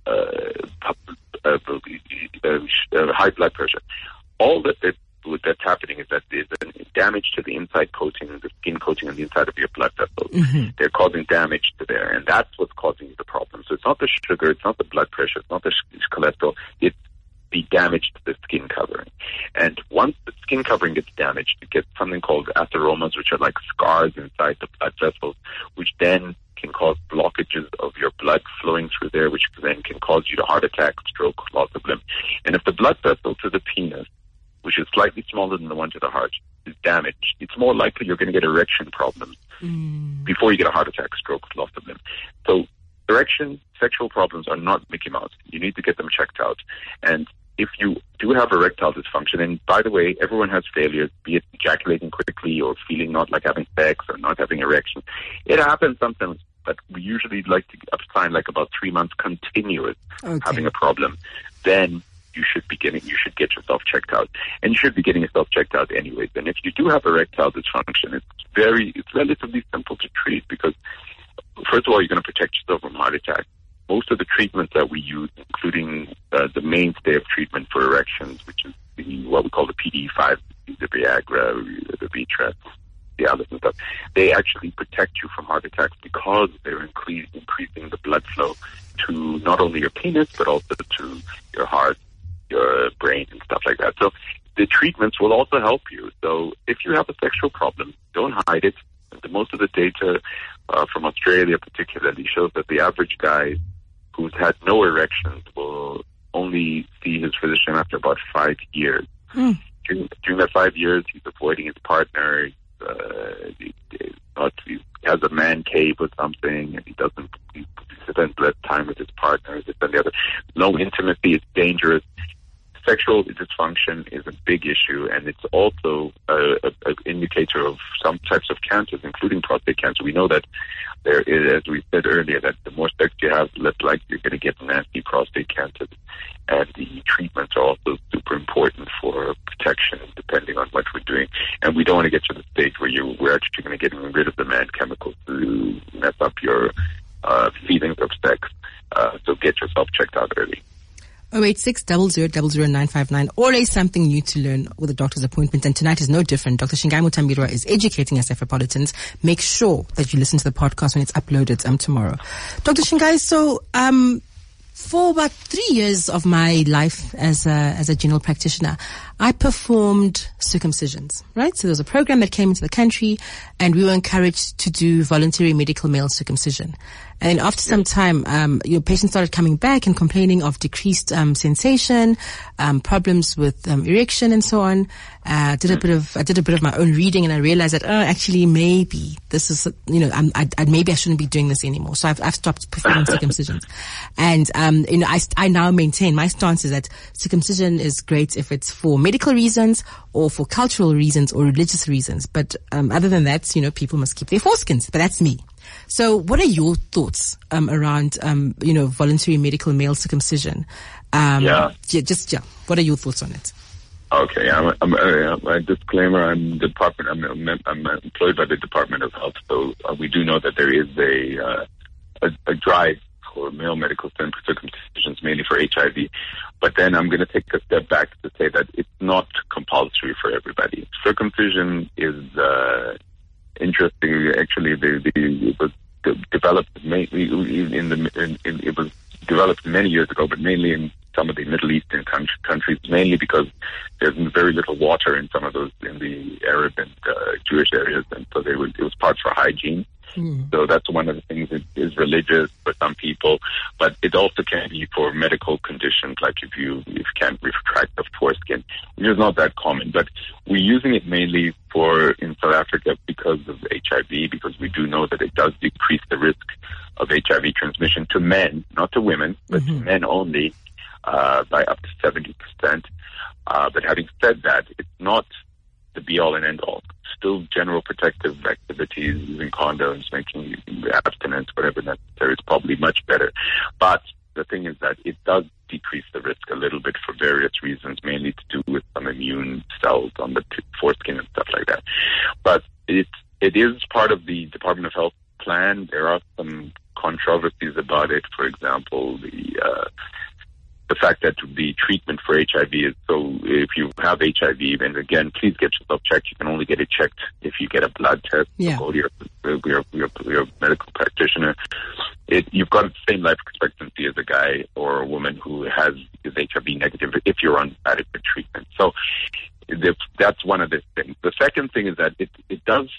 high blood pressure, all that's happening is that there's damage to the inside coating, the skin coating on the inside of your blood vessels. They're causing damage to there, and that's what's causing the problem. So it's not the sugar, it's not the blood pressure, it's not the cholesterol, it's the damage to the skin covering. And once the skin covering gets damaged, you get something called atheromas, which are like scars inside the blood vessels, which then can cause blockages of your blood flowing through there, which then can cause you to heart attack, stroke, loss of limb. And if the blood vessel to the penis, which is slightly smaller than the one to the heart, is damaged, it's more likely you're going to get erection problems before you get a heart attack, stroke, loss of limb. So erection, sexual problems are not Mickey Mouse. You need to get them checked out. And if you do have erectile dysfunction, and by the way, everyone has failures, be it ejaculating quickly or feeling not like having sex or not having erection. It happens sometimes, but we usually like to assign like about 3 months continuous having a problem. Then you should get yourself checked out. And you should be getting yourself checked out anyways. And if you do have erectile dysfunction, it's relatively simple to treat, because first of all, you're going to protect yourself from heart attack. Most of the treatments that we use, including the mainstay of treatment for erections, which is what we call the PDE5, the Viagra, the Vitra, the Cialis and stuff, they actually protect you from heart attacks because they're increasing the blood flow to not only your penis, but also to your heart, your brain, and stuff like that. So the treatments will also help you. So if you have a sexual problem, don't hide it. Most of the data from Australia particularly shows that the average guy who's had no erections will only see his physician after about 5 years. During that 5 years, he's avoiding his partner. He has a man cave or something, and he's spend less time with his partner, this and the other. No intimacy is dangerous. Sexual dysfunction is a big issue, and it's also an indicator of some types of cancers, including prostate cancer. We know that there is, as we said earlier, that the more sex you have, less likely you're going to get nasty prostate cancer. And the treatments are also super important for protection, depending on what we're doing. And we don't want to get to the stage where we're actually going to get rid of the man chemicals to mess up your feelings of sex. So get yourself checked out early. 086 00959. Always something new to learn with a doctor's appointment, and tonight is no different. Dr. Shingai Mutambirwa is educating us Afropolitans. Make sure that you listen to the podcast when it's uploaded tomorrow. Dr. Shingai, so for about 3 years of my life as a general practitioner, I performed circumcisions, right? So there was a program that came into the country, and we were encouraged to do voluntary medical male circumcision. And then after some time, your patients started coming back and complaining of decreased sensation, problems with erection and so on. I did a bit of my own reading, and I realized that actually maybe this is maybe I shouldn't be doing this anymore. So I've stopped performing circumcisions. And I now maintain my stance is that circumcision is great if it's for medical reasons or for cultural reasons or religious reasons. But other than that, people must keep their foreskins. But that's me. So what are your thoughts around voluntary medical male circumcision? What are your thoughts on it? Okay, I'm a disclaimer. I'm employed by the Department of Health, so we do know that there is a drive for male medical circumcisions, mainly for HIV. But then I'm going to take a step back to say that it's not compulsory for everybody. Circumcision is interesting. Actually, it was developed many years ago, but mainly in some of the Middle Eastern countries, mainly because there's very little water in some of those, in the Arab and Jewish areas, and so it was part for hygiene. So that's one of the things. It is religious for some people, but it also can be for medical conditions, like if you can't retract the foreskin, which is not that common. But we're using it mainly in South Africa because of HIV, because we do know that it does decrease the risk of HIV transmission to men, not to women, but to men only, by up to 70%. But having said that, it's not the be-all and end-all. Still general protective activities, using condoms, making abstinence, whatever necessary, is probably much better. But the thing is that it does decrease the risk a little bit for various reasons, mainly to do with some immune cells on the foreskin and stuff like that. But it is part of the Department of Health plan. There are some controversies about it. For example, the fact that the treatment for HIV is, so if you have HIV, and again, please get yourself checked. You can only get it checked if you get a blood test. Yeah. So go to your medical practitioner. You've got the same life expectancy as a guy or a woman who is HIV negative if you're on adequate treatment. So that's one of the things. The second thing is that it does.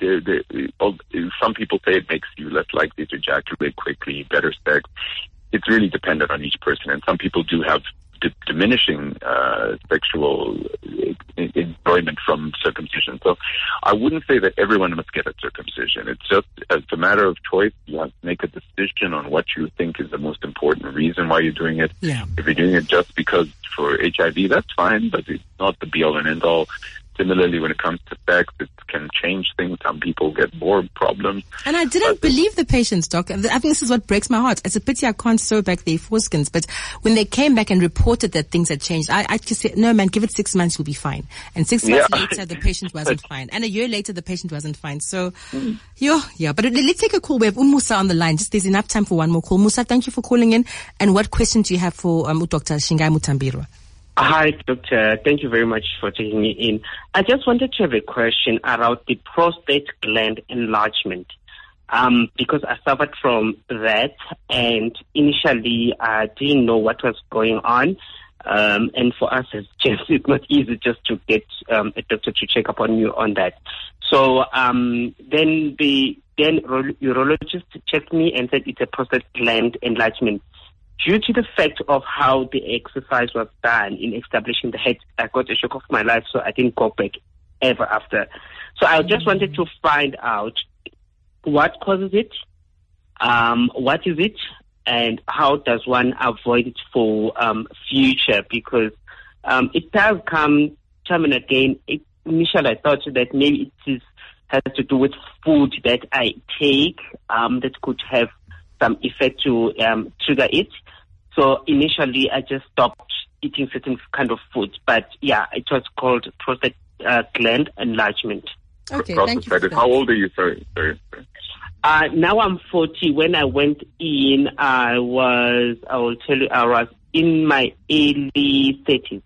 Some people say it makes you less likely to ejaculate quickly, better sex. It's really dependent on each person, and some people do have diminishing sexual enjoyment from circumcision. So I wouldn't say that everyone must get a circumcision. It's just as a matter of choice. You have to make a decision on what you think is the most important reason why you're doing it. Yeah. If you're doing it just because for HIV, that's fine, but it's not the be-all and end-all. Similarly, when it comes to sex, it can change things. Some people get more problems. And I didn't believe the patients, Doc. I think this is what breaks my heart. It's a pity I can't sew back their foreskins. But when they came back and reported that things had changed, I just said, no, man, give it 6 months, you'll be fine. And 6 months later, the patient wasn't fine. And a year later, the patient wasn't fine. So, yeah. But let's take a call. We have Musa on the line. Just there's enough time for one more call. Musa, thank you for calling in. And what questions do you have for Dr. Shingai Mutambirwa? Hi, Doctor. Thank you very much for taking me in. I just wanted to have a question around the prostate gland enlargement, because I suffered from that, and initially I didn't know what was going on. And for us as gents, it's not easy just to get a doctor to check up on you on that. So then the urologist checked me and said it's a prostate gland enlargement. Due to the fact of how the exercise was done in establishing the head, I got a shock of my life, so I didn't go back ever after. So I just wanted to find out what causes it, What is it, and how does one avoid it for future? Because it does come time and again. Initially, I thought that maybe it has to do with food that I take that could have some effect to trigger it. So initially, I just stopped eating certain kind of food. But yeah, it was called prostate gland enlargement. Okay, thank you. How old are you? Sorry. Now I'm 40. When I went in, I was in my early 30s.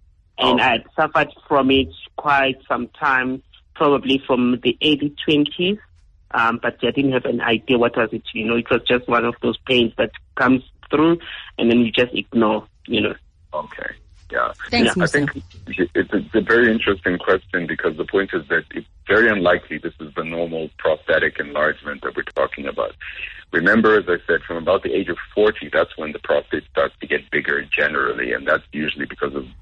And I had suffered from it quite some time, probably from the early 20s. But I didn't have an idea what was it. It was just one of those pains that comes through and then you just ignore, Okay. Yeah. Thanks, I think it's a very interesting question, because the point is that it's very unlikely this is the normal prostatic enlargement that we're talking about. Remember, as I said, from about the age of 40, that's when the prostate starts to get bigger generally, and that's usually because of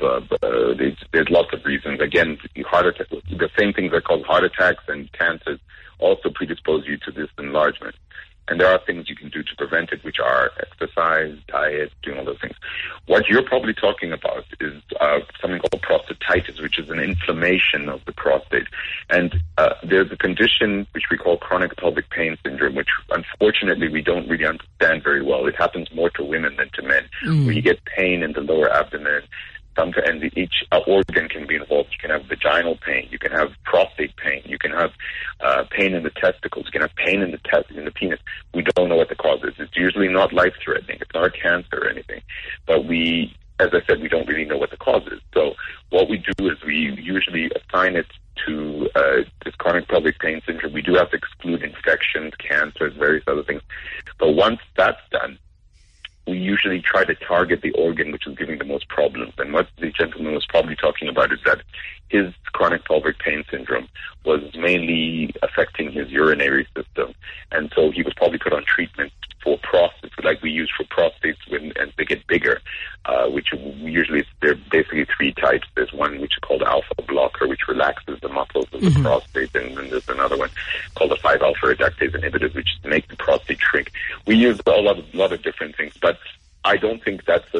there's lots of reasons. Again, heart attack, the same things that cause heart attacks and cancers also predispose you to this enlargement. And there are things you can do to prevent it, which are exercise, diet, doing all those things. What you're probably talking about is something called prostatitis, which is an inflammation of the prostate. And there's a condition which we call chronic pelvic pain syndrome, which unfortunately we don't really understand very well. It happens more to women than to men, where you get pain in the lower abdomen. And each organ can be involved. You can have vaginal pain. You can have prostate pain. You can have pain in the testicles. You can have pain in the penis. We don't know what the cause is. It's usually not life-threatening. It's not a cancer or anything. But as I said, we don't really know what the cause is. So what we do is we usually assign it to this chronic pelvic pain syndrome. We do have to exclude infections, cancers, various other things. But once that's done, we usually try to target the organ which is giving the most problems. And what the gentleman was probably talking about is that his chronic pelvic pain syndrome was mainly affecting his urinary system. And so he was probably put on treatment for prostates, like we use for prostates as they get bigger, which usually there are basically three types. There's one which is called alpha blocker, which relaxes the muscles of the prostate, and then there's another one called the 5-alpha reductase inhibitors, which make the prostate shrink. We use a lot of different things, but I don't think that's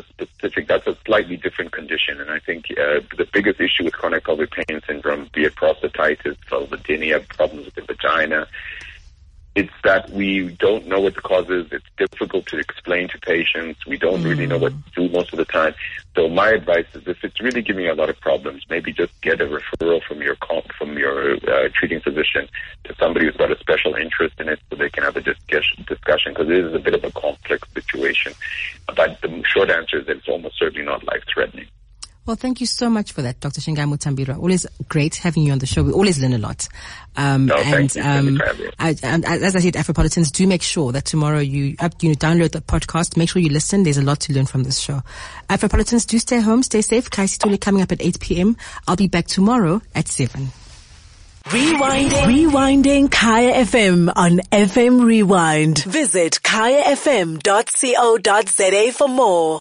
a slightly different condition. And I think the biggest issue with chronic pelvic pain syndrome, be it prostatitis, vulvodynia, problems with the vagina, it's that we don't know what the cause is. It's difficult to explain to patients. We don't really know what to do most of the time. So my advice is, if it's really giving you a lot of problems, maybe just get a referral from your treating physician to somebody who's got a special interest in it, so they can have a discussion, because it is a bit of a complex situation. But the short answer is that it's almost certainly not life-threatening. Well, thank you so much for that, Dr. Shingai Mutambira. Always great having you on the show. We always learn a lot. Thank you. As I said, Afropolitans, do make sure that tomorrow you download the podcast. Make sure you listen. There's a lot to learn from this show. Afropolitans, do stay home, stay safe. Kaisi Tuli coming up at 8 p.m. I'll be back tomorrow at 7. Rewinding Kaya FM on FM Rewind. Visit kayafm.co.za for more.